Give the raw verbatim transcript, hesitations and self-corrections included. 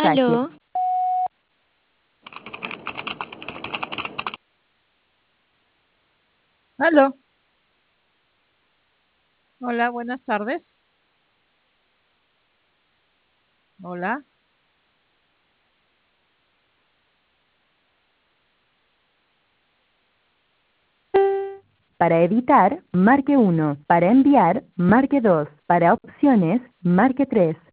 mensaje. Aló, Aló, hola, buenas tardes. Hola, Para editar, marque uno. Para enviar, marque dos. Para opciones, marque tres.